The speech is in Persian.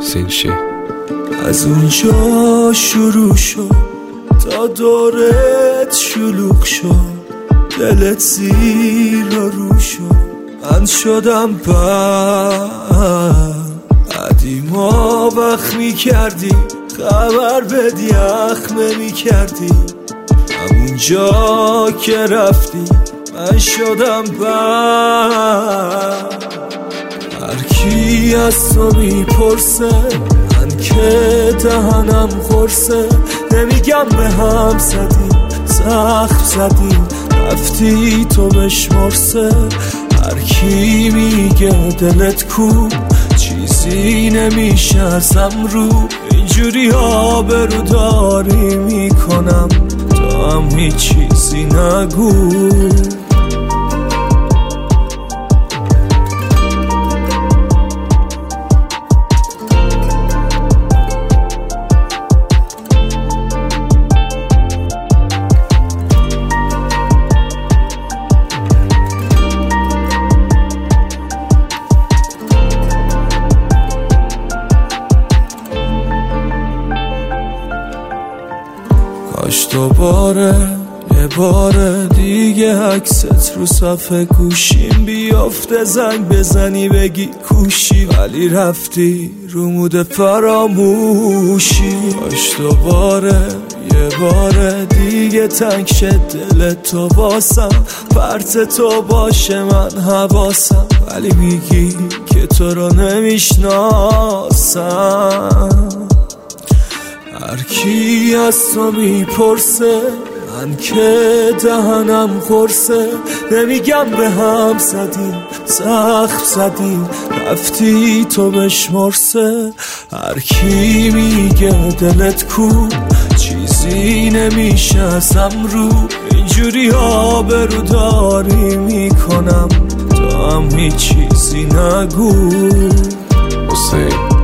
سینشی. از اونجا شروع شد تا دورت شلوغ شد، دلت زیر و رو شد، من شدم بعدی ما وقت میکردی خبر بدی اخ نمیکردی، همونجا که رفتی من شدم هر کی از تو میپرسه من که دهنم خورسه، نمیگم به هم زدیم زخم زدیم رفتی تو بشمرسه، هر کی میگه دلت کو چیزی نمیشه ازم رو، اینجوری آبرو داری میکنم تو هم هیچ چیزی نگو. کاش دوباره یه بار دیگه عکست رو صفحه گوشیم بیافته، زنگ بزنی بگی کوشی ولی رفتی رو مود فراموشی. کاش دوباره یه بار دیگه تنگ شد دل تو واسم، پرت تو باشه من حواسم، ولی میگی که تو رو نمیشناسم. هر کی از تو میپرسه من که دهنم خورسه، نمیگم به هم زدیم زخم زدیم رفتی تو بشمرسه، هر کی میگه دلت کو چیزی نمیشه ازم رو، اینجوری آبرو داری میکنم تو هم هیچ چیزی نگو. حسین